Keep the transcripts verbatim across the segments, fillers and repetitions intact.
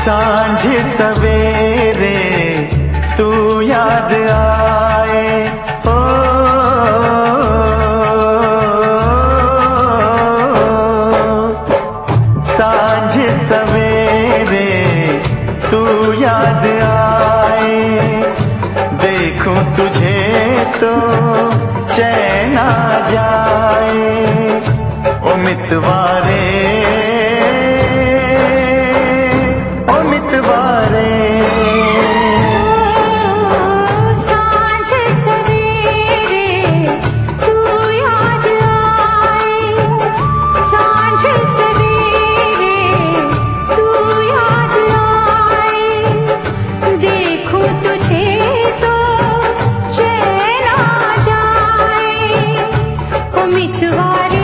सांझ सवेरे तू याद आए, ओ सांझ सवेरे तू याद आए, देखूं तुझे तो चैन आ जाए। ओ मितवारे ओ मितवारे सांझ सवेरे तू याद आए, सांझ सवेरे तू याद आए, देखूं तुझे तो चैन आ जाए। ओ मितवारे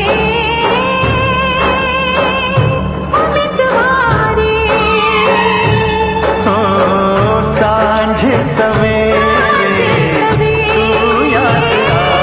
ओ मितवारे सांझ सवेरे तू याद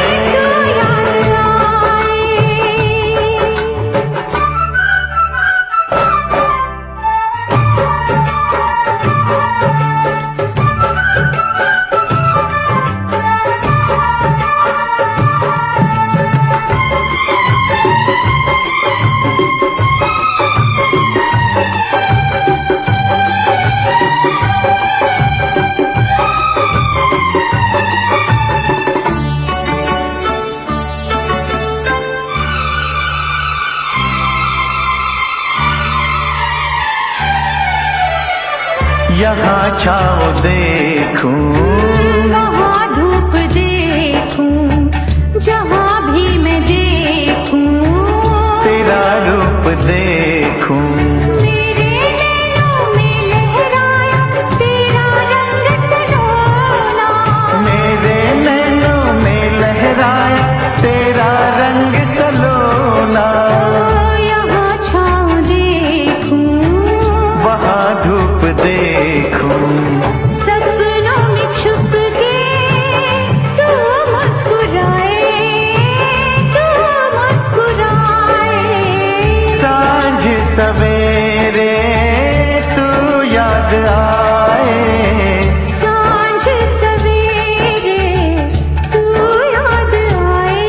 यहाँ छाँव देखूं, वहाँ धूप देखूं, जहाँ भी मैं देखूं, तेरा रूप देखूं, मेरे नैनों में लहराया तेरा रंग सलोना, मेरे नैनों में लहराया तेरा रंग सलोना। यहाँ छाँव देखूं, वहाँ धूप देखूं, सपनों में छुप के तू मुस्कुराए, तू मुस्कुराए। सांझ सवेरे तू याद आए, सांझ सवेरे तू याद आए।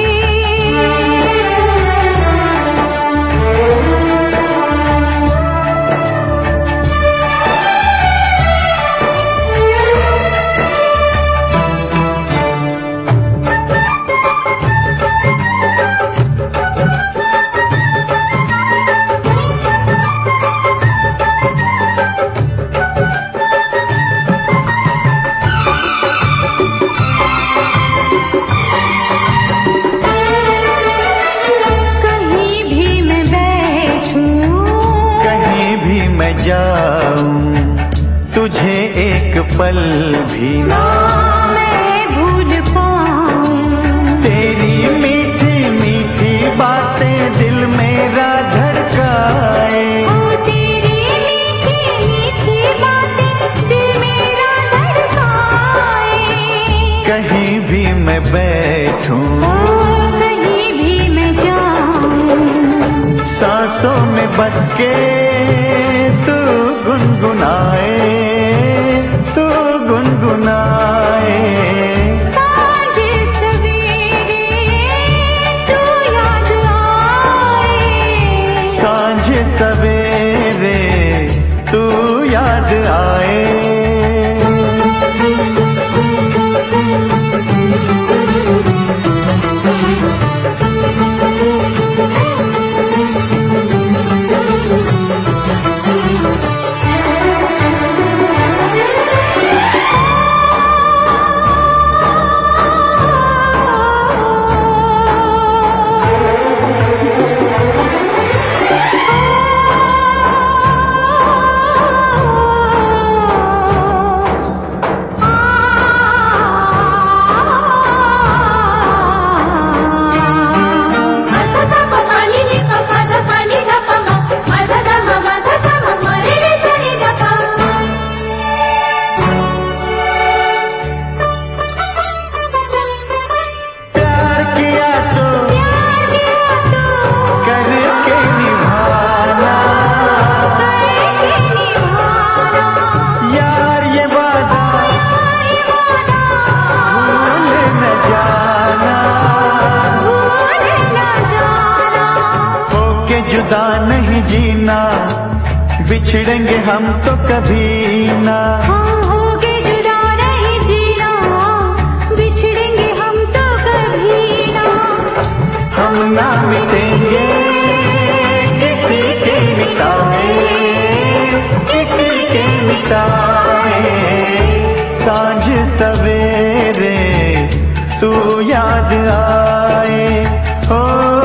कहीं भी मैं बैठूं, कहीं भी मैं जाऊं, तुझे एक पल भी ना मैं भूल पाऊं, तेरी मीठी मीठी बातें दिल मेरा धड़काए। ओ तेरी मीठी मीठी बातें दिल मेरा धड़काए। कहीं भी मैं बैठूं, ओ कहीं भी मैं जाऊं, सांसों में बस के तू गुनगुनाए, तू गुनगुनाए। सांझ सवेरे तू याद आए, सांझ सवेरे तू याद आए। ओ बिछड़ेंगे हम तो कभी ना, हाँ होगे जुदा नहीं जीना, बिछड़ेंगे हम तो कभी ना। हम ना मिटेंगे किसी के मिटाए, किसी के मिटाए। सांझ सवेरे तू याद आए, ओ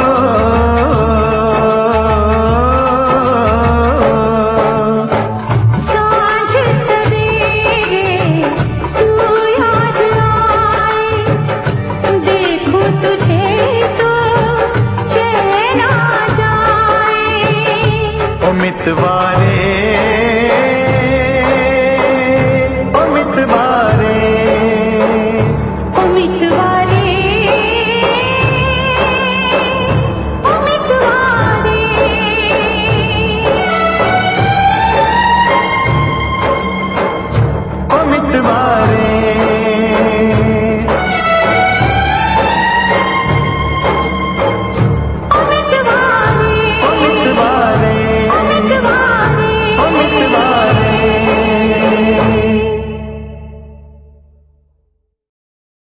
सांझ सवेरे तू याद आए, देखो तुझे तो चैन आ जाए। ओ मितवारे